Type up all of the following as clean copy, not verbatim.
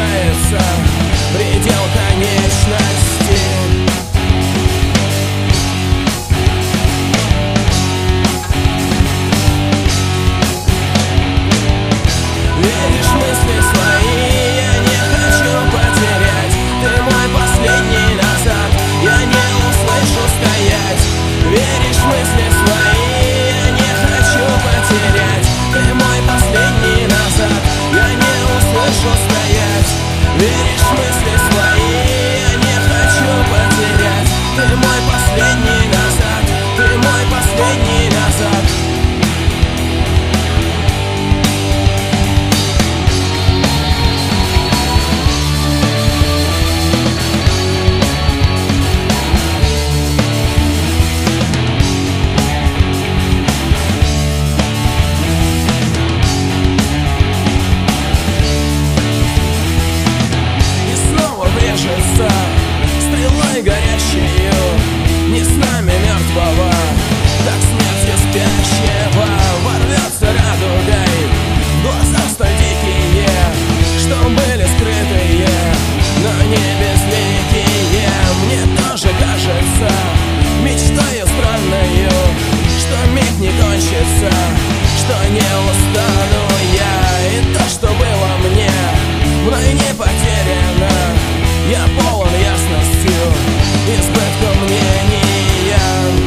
приближается предел конечности. Веришь в мысли свои, я не хочу потерять. Ты мой последний назад, я не услышу стоять. Веришь в мысли свои, я не хочу потерять. Ты мой последний назад, я не услышу стоять. Веришь в мысли свои, я не хочу потерять. Ты мой последний назад, ты мой последний назад. Стрелой горящею, не с нами мертвого, так смертью спящего ворвется радугой в глаза столь дикие, что были скрытые, но не безликие. Мне тоже кажется мечтою странною, что миг не кончится, что не устану я. И то, что было мне, мной не потеряно. Я полон ясностью, избытком мнения.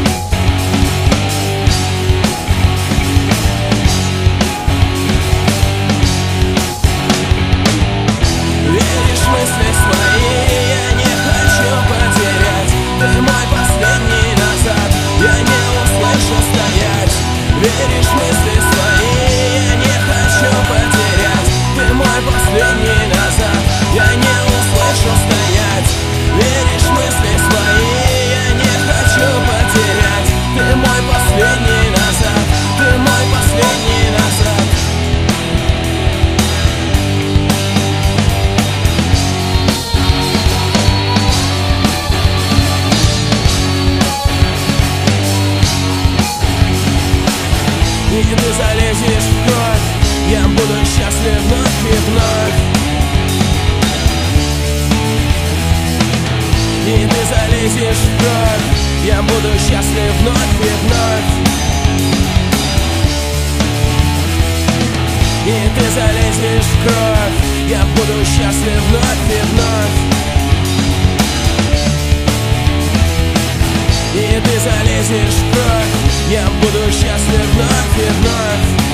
Веришь в мысли свои, я не хочу потерять. Ты мой последний назад, я не услышу стоять. Веришь в мысли свои, я не хочу потерять. Ты мой последний назад, я не услышу стоять. Веришь в мысли свои, я не хочу потерять. Ты мой последний назад, ты мой последний назад. И ты залезешь в кровь, я буду счастлив вновь и вновь. И ты залезешь в кровь, я буду счастлив вновь и вновь. И ты залезешь в кровь, я буду счастлив вновь и вновь. И ты залезешь в кровь, я буду счастлив вновь и вновь.